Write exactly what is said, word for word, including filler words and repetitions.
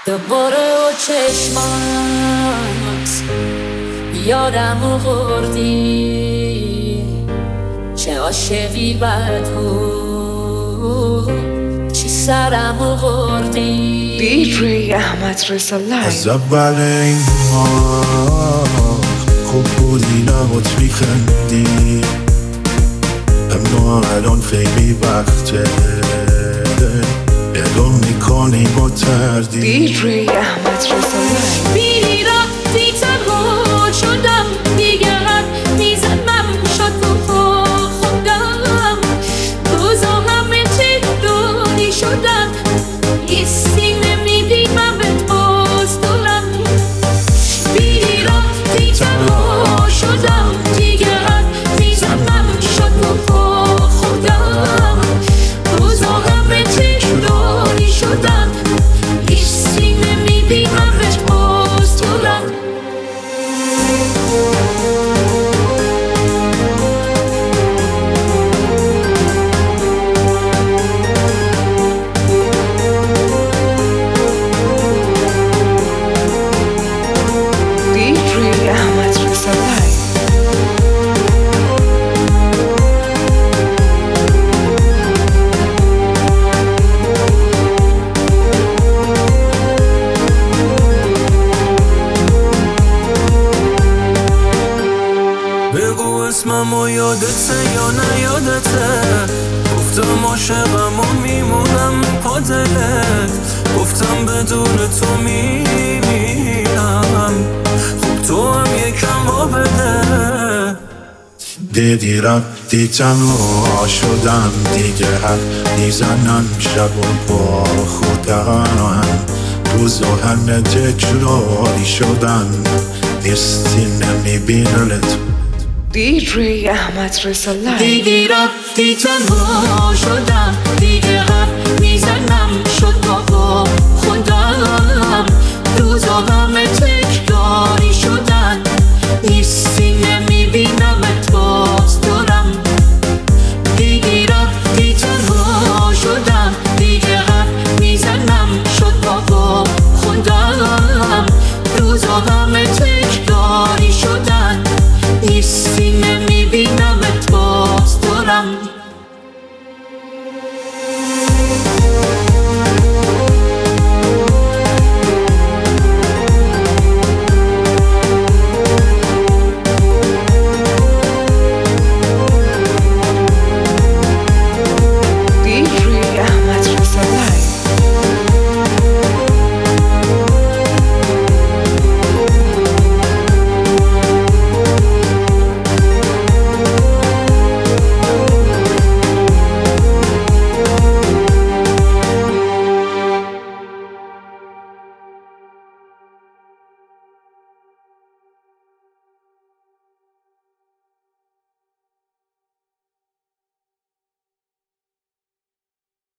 دوباره و چشمات یادم آوردی، چه عاشقی بر تو، چی سرم آوردی. دیجی احمد رضا لایو. از اول این ماه خوب بودی نبات میخندی، اما الان خیلی وقته اعلام میکنی با تردید. دیجی احمد رضا لایو. بیری رفتی تنها شدم، دیگه حد میزنم شد و پا خوندم، روزا همه تکراری شدن، ایستی نمیدیمم به باز دارم. بیری رفتی تنها شدم، دیگه حد میزنم شد و پا خوندم، روزا همه تکراری شدن، ایستی نمیدیمم به باز دارم. دیجی احمد رضا لایو. بگو اسمم و یادته یا نیادته، گفتم عاشقم و میمونم پا دلت، گفتم بدون تو میمیرم، خب تو هم یکم با بده. دیدی رفتی تنها شدم، دیگه حد میزنم شب و با خودم، روزا همه تکراری شدن، نیستی نمیبینمت. دیجی احمد رضا لایو. دیدی رفتی تنها شدم، دیگه